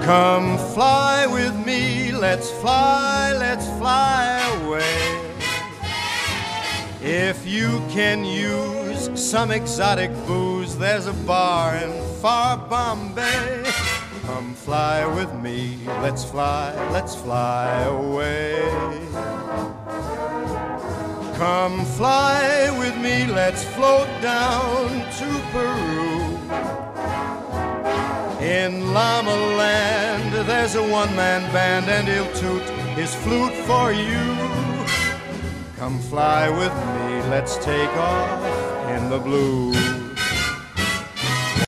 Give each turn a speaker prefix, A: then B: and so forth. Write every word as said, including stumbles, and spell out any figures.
A: Come fly with me, let's fly, let's fly away. If you can use some exotic booze, there's a bar in far Bombay. Come fly with me, let's fly, let's fly away. Come fly with me, let's float down to Peru. In Llama Land, there's a one-man band, and he'll toot his flute for you. Come fly with me, let's take off in the blue.